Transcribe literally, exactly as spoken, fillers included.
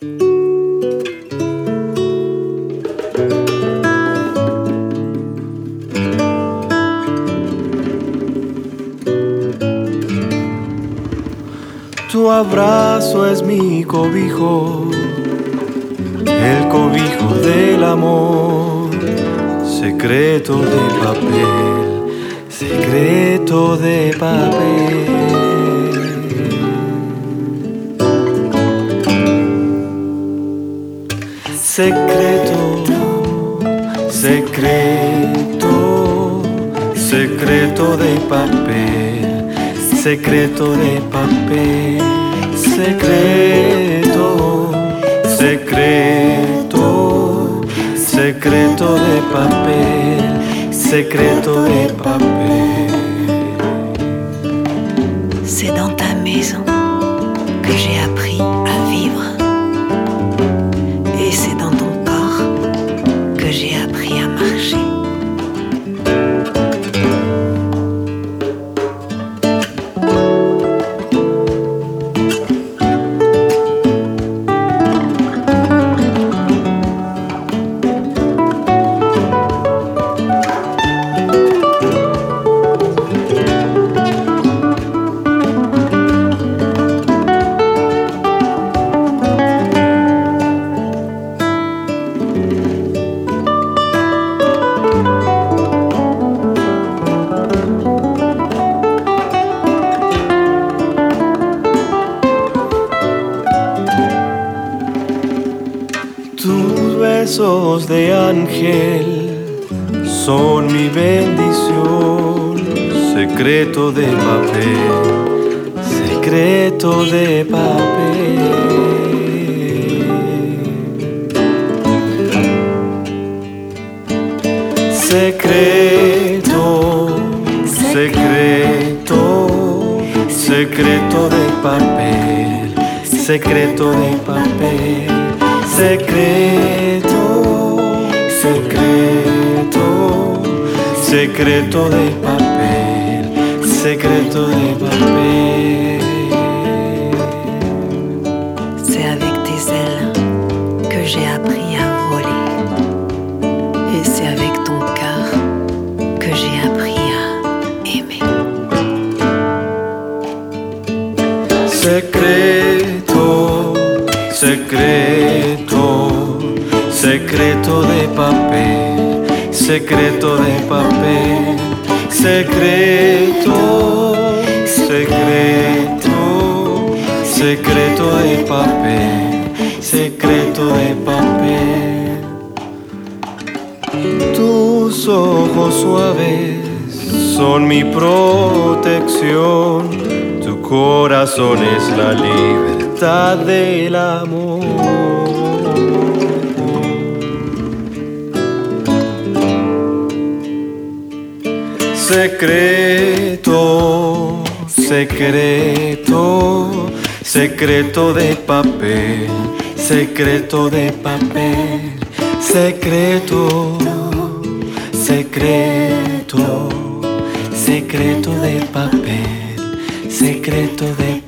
Tu abrazo es mi cobijo, el cobijo del amor, secreto de papel, secreto de papel. Secreto, secreto, secreto de papel, secreto de papel, secreto, secreto, secreto de papel, secreto de papel. C'est dans ta maison que j'ai appris à vivre. Et c'est dans ton corps que j'ai appris à marcher. Tus besos de ángel son mi bendición, secreto de papel, secreto de papel. Secreto, secreto, secreto de papel, secreto de papel. Secreto, secreto, secreto de papel, secreto de papel. C'est avec tes ailes que j'ai appris à voler. Et c'est avec ton cœur que j'ai appris à aimer. Secreto, secreto, secreto de papel, secreto de papel, secreto, secreto, secreto de papel, secreto de papel. Tus ojos suaves son mi protección, tu corazón es la libertad del amor. Secreto, secreto, secreto de papel, secreto de papel, secreto, secreto, secreto de papel, secreto de papel.